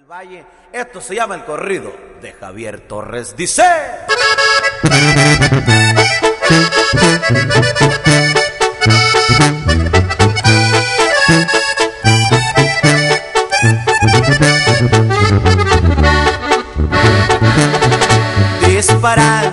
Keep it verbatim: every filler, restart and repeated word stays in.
Valle. Esto se llama el corrido de Javier Torres. Dice: disparar